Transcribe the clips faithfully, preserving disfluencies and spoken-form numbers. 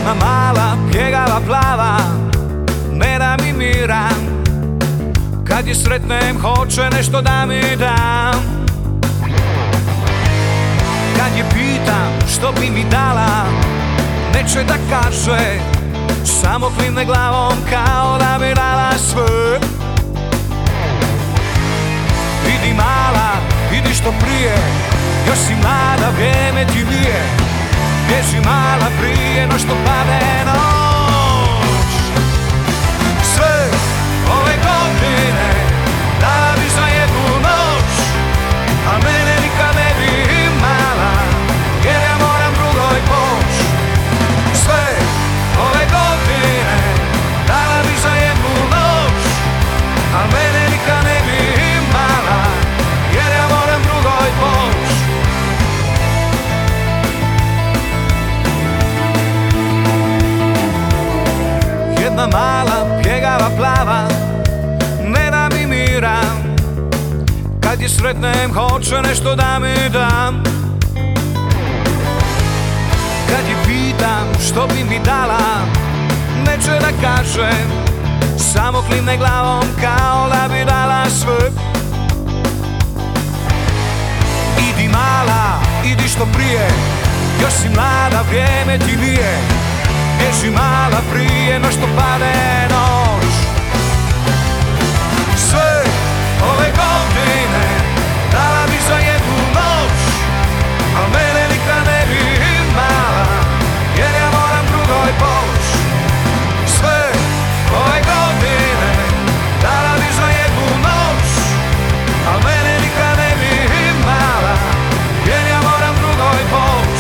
Jedna mala, pjegava, plava, ne da mi mira. Kad je sretnem, hoće nešto da mi dam. Kad je pitam što bi mi dala, neće da kaže, samo klimne glavom kao da bi dala sve. Idi mala, idi što prije, još si mlada, vrijeme ti nije. Bježi mala prije no što pade noć. Sve ove godine dala bi za jednu noć, a mene nikad ne bi imala, jer ja moram drugoj poć. Sve ove godine dala bi za jednu noć, a mene nikad ne bi imala, jer ja moram drugoj poć. Jedna mala, pjegava, plava, ne da mi mira. Kad je sretnem, hoće nešto da mi dam. Kad je pitam što bi mi dala, neće da kaže, samo klimne glavom kao da bi dala sve. Idi mala, idi što prije, još si mlada, vrijeme ti nije. Bježi mala prije no što pade noć. Sve ove godine dala bi za jednu noć, a mene nikad ne bi imala, jer ja moram drugoj poć. Sve ove godine dala bi za jednu noć, a mene nikad ne bi imala, jer ja moram drugoj poć.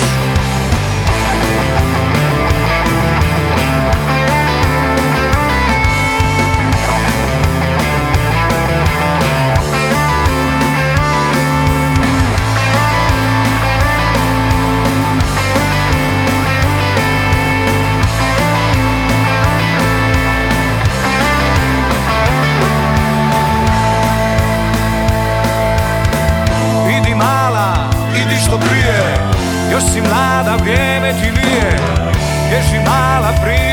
Što prije, još si mlada, vrijeme ti nije. Bježi mala prije